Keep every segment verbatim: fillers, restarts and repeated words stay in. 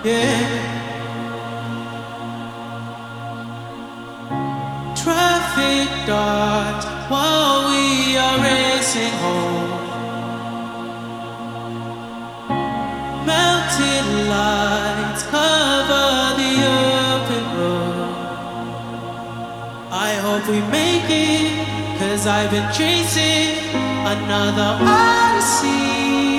yeah. Traffic dodge while we are racing home. Melted lights cover the open road. I hope we make it, cause I've been chasing another odyssey.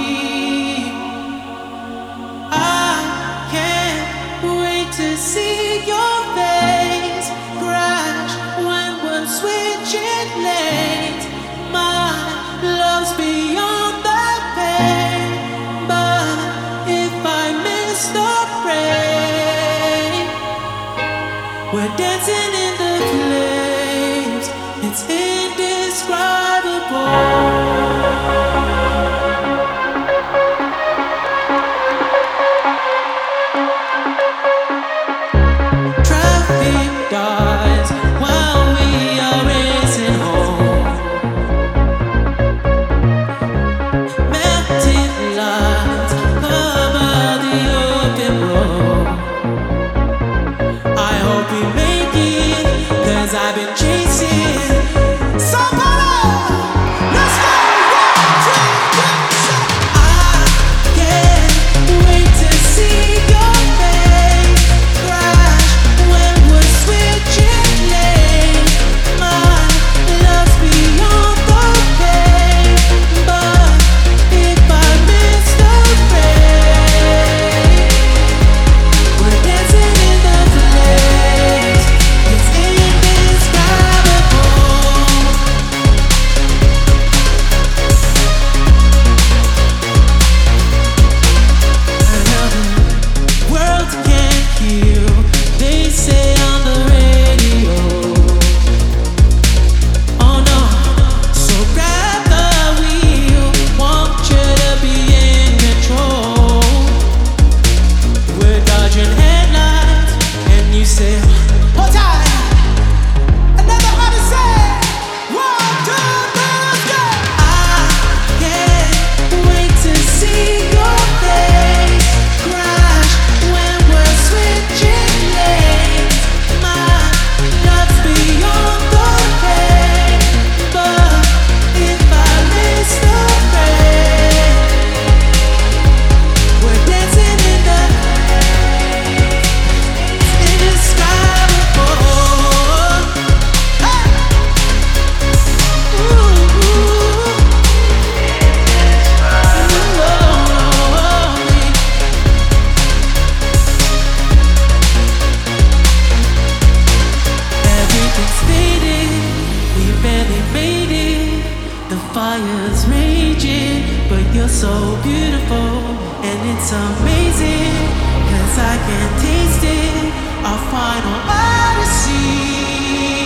I can't wait to see your face crash when we're switching lanes. My love's beyond the pain, but if I miss the rain, we're dancing in the flames. It's indescribable. I've been chasing somebody. Let's go. One, two, three, four. I can't wait to see your face crash when we're switching lanes. My love's beyond the pain, but if I miss the rain, we're dancing in the flames. It's fire's raging, but you're so beautiful, and it's amazing, cause I can taste it, our final odyssey.